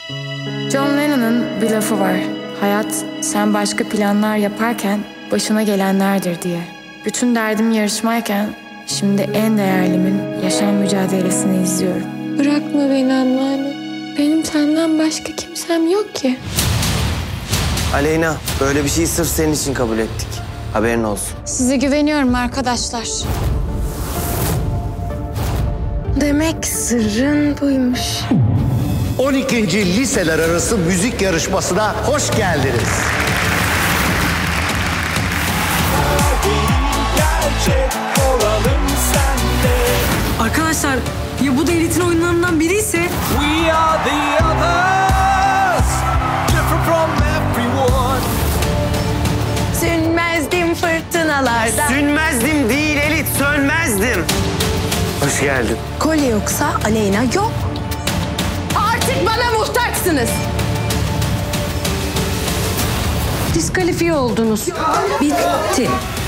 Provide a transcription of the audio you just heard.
John Lennon'ın bir lafı var. Hayat sen başka planlar yaparken başına gelenlerdir diye. Bütün derdim yarışmayken şimdi en değerlimin yaşam mücadelesini izliyorum. Bırakma beni anneanne. Benim senden başka kimsem yok ki. Aleyna, böyle bir şeyi sırf senin için kabul ettik. Haberin olsun. Size güveniyorum arkadaşlar. Demek sırrın buymuş. 12. liseler arası müzik yarışmasına hoş geldiniz. Arkadaşlar ya bu da elitin oyunlarından biri ise? We are the others, different from everyone. Sönmezdim fırtınalarda. Sünmezdim değil Elit, sönmezdim. Hoş geldin. Kolye yoksa Aleyna yok. Artık bana muhtaçsınız. Diskalifiye oldunuz. Bitti.